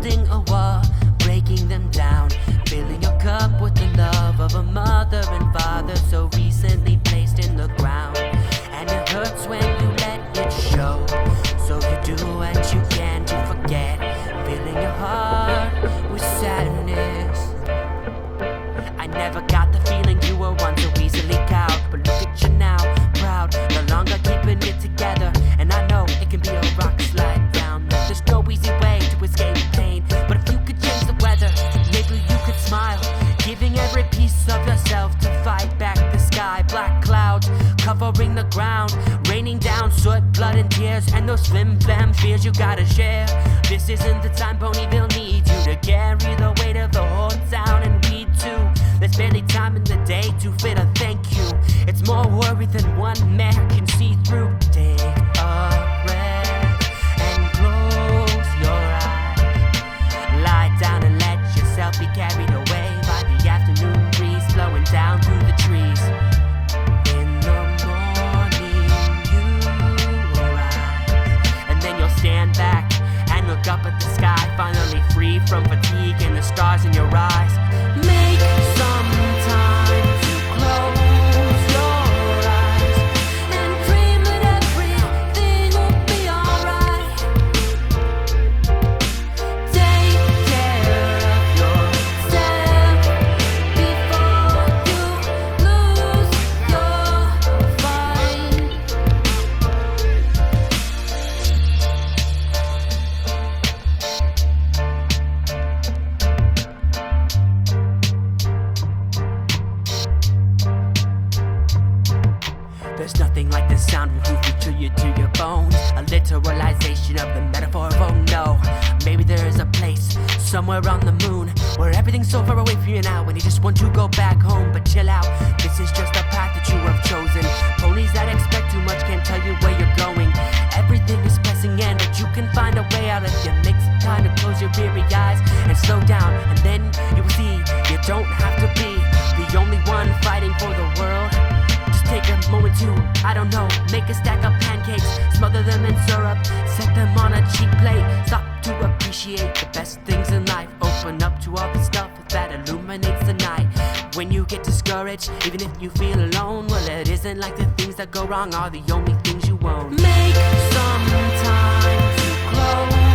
building a wall, breaking them down, filling your cup with the love of a mother and father so recently placed in the ground. And it hurts when you let it show, so you do what you can to forget, filling your heart with sadness. I never got the feeling you were once so easily cowed, but look at you now, proud, no longer keeping it together. And I know it can be a rock slide down, there's no easy way to escape pain, but if you could change the weather, maybe you could smile, giving every piece of yourself to fight back the sky. Black clouds covering the ground, raining down soot, blood and tears, and those flim flam fears you gotta share. This isn't the time Ponyville needs you to carry the weight of the whole town, and we too. There's barely time in the day to fit a thank you. It's more worry than one man can see through. Take a breath and close your eyes. Lie down and let yourself be carried away by the afternoon breeze blowing down through the trees. In the morning you arise, and then you'll stand back and look up at the sky, finally free from fatigue and the stars in your eyes. Make some time to close your eyes and dream that everything will be alright. Take care of yourself before you lose your fight. There's nothing like the sound will groove you to your bones, a literalization of the metaphor of oh no. Maybe there is a place somewhere on the moon where everything's so far away from you now and you just want to go back home. But chill out, this is just a path that you have chosen. Ponies that expect too much can't tell you where you're going. Everything is pressing in, but you can find a way out if you make some time to close your weary eyes and slow down, and then you will see you don't have to be the only one fighting for the world. Take a moment to, I don't know, make a stack of pancakes, smother them in syrup, set them on a cheap plate. Stop to appreciate the best things in life. Open up to all the stuff that illuminates the night. When you get discouraged, even if you feel alone, well, it isn't like the things that go wrong are the only things you own. Make some time to close